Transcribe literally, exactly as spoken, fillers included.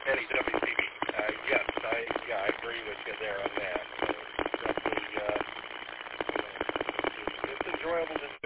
Eddie, W C B. Uh, yes, I yeah, I agree with you there on that. Uh, definitely, uh, it's, it's enjoyable to